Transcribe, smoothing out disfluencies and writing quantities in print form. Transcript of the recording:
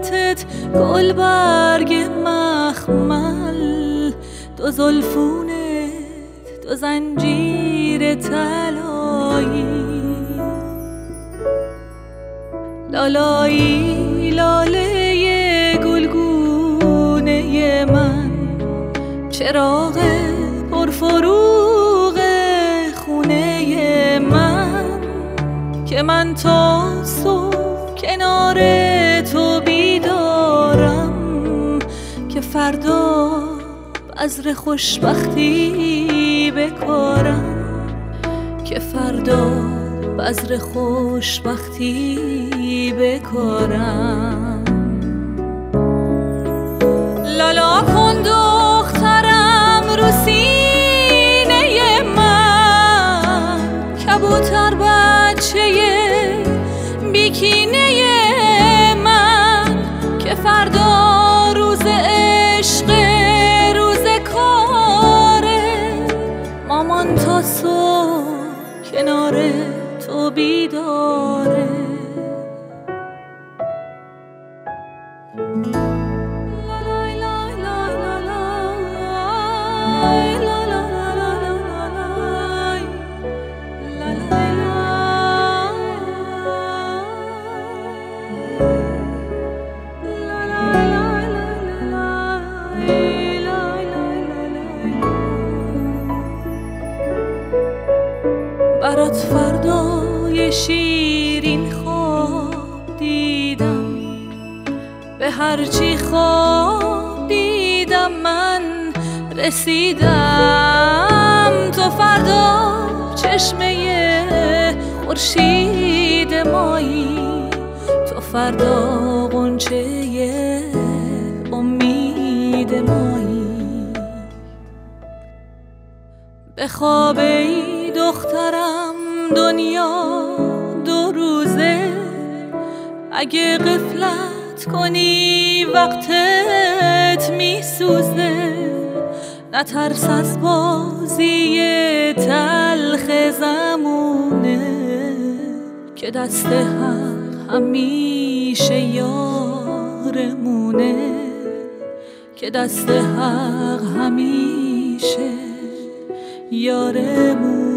صورتت گل برگ مخمل، دو زلفونت دو زنجیر طلایی، لالایی لاله گلگونه من، چراغ پرفروغ خونه من، که من تا صبح کنار تو بیدارم، که فردا بذر خوشبختی بکارم، که فردا بذر خوشبختی بکارم. لالا کن دخترم رو سینه من، کبوتر بچه بیکینه من، که فردا روز عشق روز کاره، مامان تا صبح کنار تو بیداره. برات فردای شیرین خواب دیدم، به هرچی خواب دیدم من رسیدم. تو فردا چشمه خورشید مایی، تو فردا غنچه امید مایی. به خواب ای دخترم دنیا دو روزه، اگه غفلت کنی وقتت میسوزه. نترس از بازی تلخ زمونه، که دست حق همیشه یارمونه، که دست حق همیشه یارمونه.